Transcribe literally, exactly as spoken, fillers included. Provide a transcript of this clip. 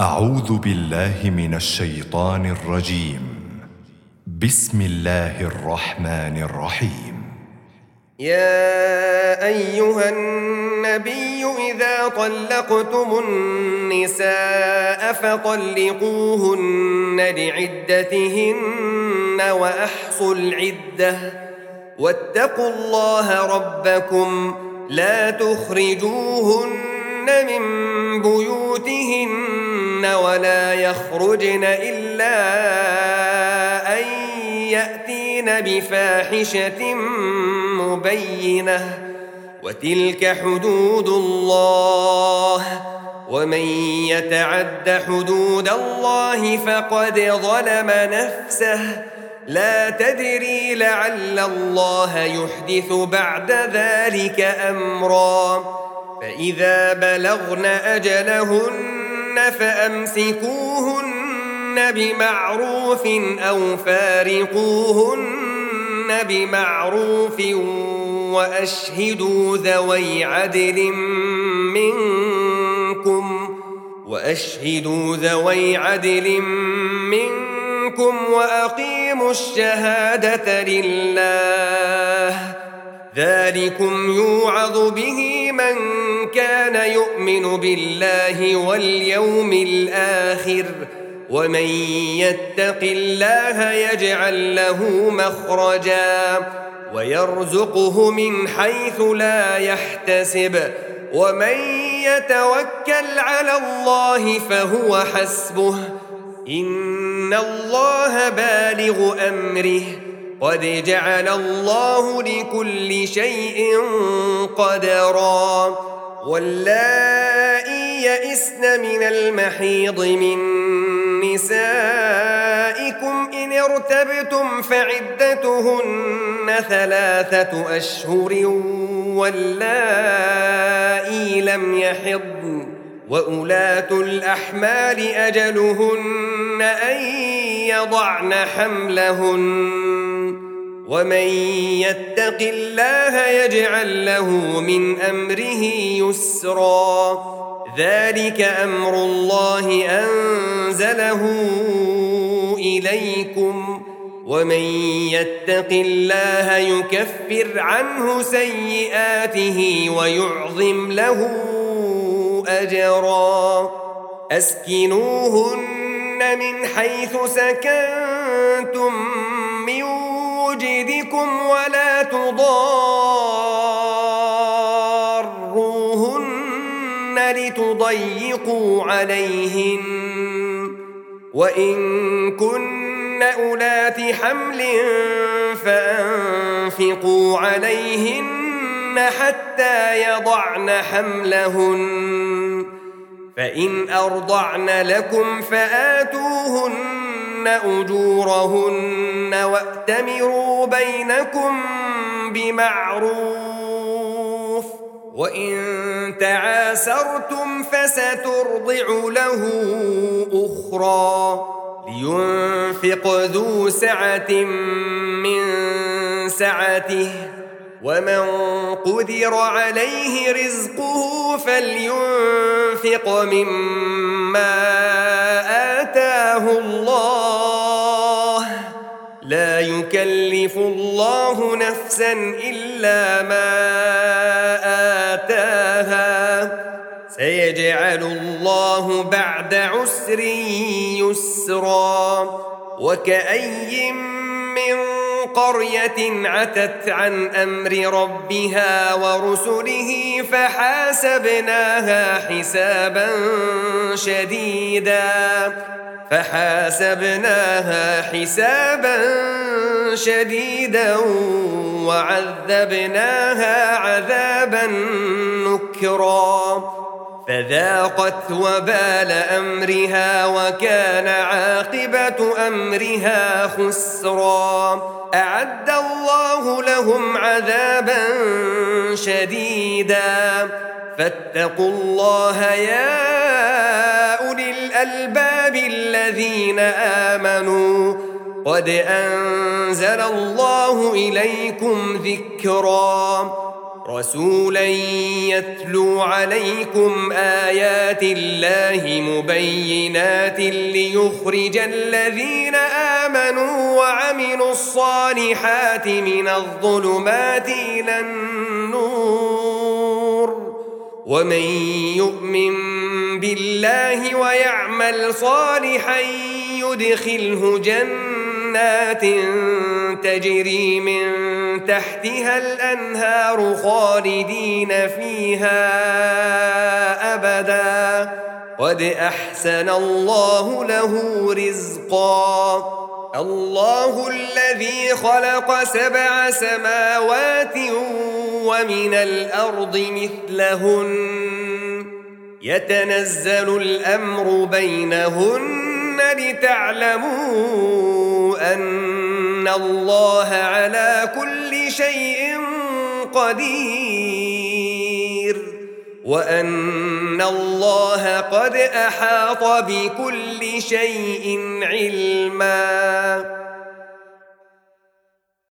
أعوذ بالله من الشيطان الرجيم. بسم الله الرحمن الرحيم. يا أيها النبي إذا طلقتم النساء فطلقوهن لعدتهن وأحصوا العدة واتقوا الله ربكم لا تخرجوهن من بيوتهن ولا يخرجن إلا أن يأتين بفاحشة مبينة وتلك حدود الله ومن يتعد حدود الله فقد ظلم نفسه لا تدري لعل الله يحدث بعد ذلك أمرا فإذا بلغن أجلهن فأمسكوهن بمعروف أو فارقوهن بمعروف وأشهدوا ذوي عدل منكم وأشهدوا ذوي عدل منكم وأقيموا الشهادة لله ذلكم يوعظ به من كان يؤمن بالله واليوم الآخر ومن يتق الله يجعل له مخرجا ويرزقه من حيث لا يحتسب ومن يتوكل على الله فهو حسبه إن الله بالغ أمره قد جعل الله لكل شيء قدرا واللائي يئسن من المحيض من نسائكم إن ارتبتم فعدتهن ثلاثة أشهر واللائي لم يحضن وأولاة الأحمال أجلهن أن يضعن حملهن ومن يتق الله يجعل له من أمره يسرا ذلك أمر الله أنزله إليكم ومن يتق الله يكفر عنه سيئاته ويعظم له أجرا أسكنوهن من حيث سكنتم من وجدكم ولا تضاروهن لتضيقوا عليهن وإن كن أولات حمل فأنفقوا عليهن حتى يضعن حملهن فإن أرضعن لكم فآتوهن أجورهن وأتمروا بينكم بمعروف وإن تعاسرتم فسترضع له أخرى لينفق ذو سعة من سعته ومن قدر عليه رزقه فلينفق مما آتاه الله لا يكلف الله نفسا إلا ما آتاها سيجعل الله بعد عسر يسرا وكأي من قرية عتت عن أمر ربها ورسله فحاسبناها حسابا شديدا فحاسبناها حسابا شديدا وعذبناها عذابا نكرا فذاقت وبال أمرها وكان عاقبة أمرها خسرا أعد الله لهم عذابا شديدا فاتقوا الله يا أولي الألباب الذين آمنوا قد أنزل الله إليكم ذكرا رسولا يتلو عليكم آيات الله مبينات ليخرج الذين آمنوا وعملوا الصالحات من الظلمات إلى النور ومن يؤمن بالله ويعمل صالحا يدخله جنات تجري من تحتها الأنهار خالدين فيها أبدا قد أحسن الله له رزقا الله الذي خلق سبع سماوات ومن الأرض مثلهن يتنزل الأمر بينهن لتعلموا أن الله على كل شيء قدير وأن الله قد أحاط بكل شيء علما.